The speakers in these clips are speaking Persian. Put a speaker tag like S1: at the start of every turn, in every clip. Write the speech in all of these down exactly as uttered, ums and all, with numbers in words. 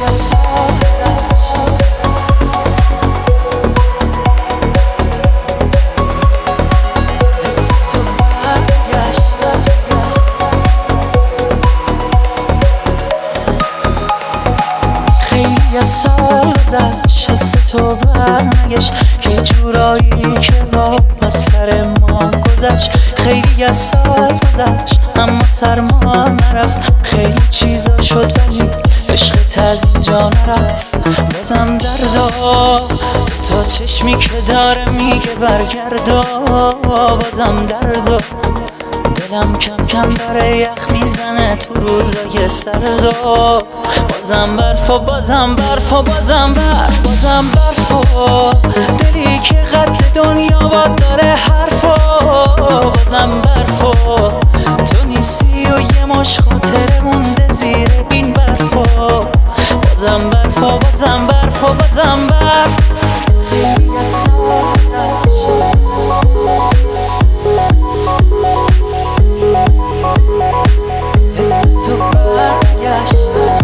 S1: یه سال گذشت حس تو برنگشت یه جورایی که با از سر ما گذشت. خیلی یه سال گذشت اما سرما نرفت، خیلی چیزا شد ولی عشقت از اینجا نرفت. بازم دردا تا چشمی که داره میگه برگردا، بازم دردا دلم کم کم داره یخ میزنه تو روزای سردا. بازم برف و بازم برف و بازم برف بازم برف و دلی که قد دنیا باد داره حرف و بازم برف و تو نیستی و یه مش خاطره مونده زیر این برف و بازم برف و بازم برف و بازم برف. حس تو برگشت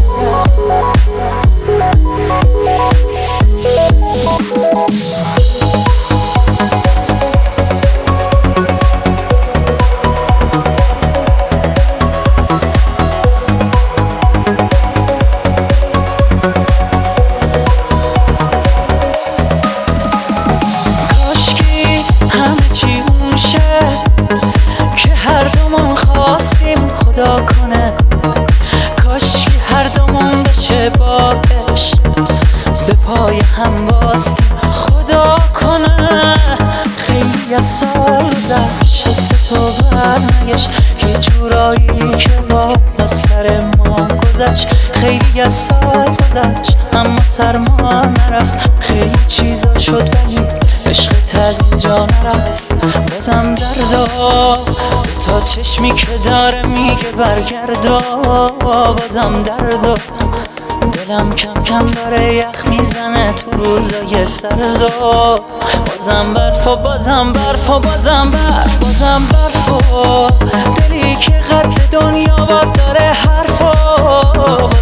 S1: کاشکی همه چی اون شه که هر دومون خواستیم خدا کنه، کاشکی هر دومون بشه با عشق به پای هم باستیم خدا کنه. خیلی از سال گذشت حس تو برنگشت یه جورایی که با از سر ما گذشت. خیلی از سال گذشت اما سرما نرفت، خیلی چیزا شد ولی عشقت از اینجا نرفت. بازم دردا تا چشمی که داره میگه برگردا، بازم دردا دلم کم کم داره یخ میزنه تو روزای سردا. بازم برف و بازم برف و بازم برف بازم برف و دلی که قد دنیا باد داره حرف و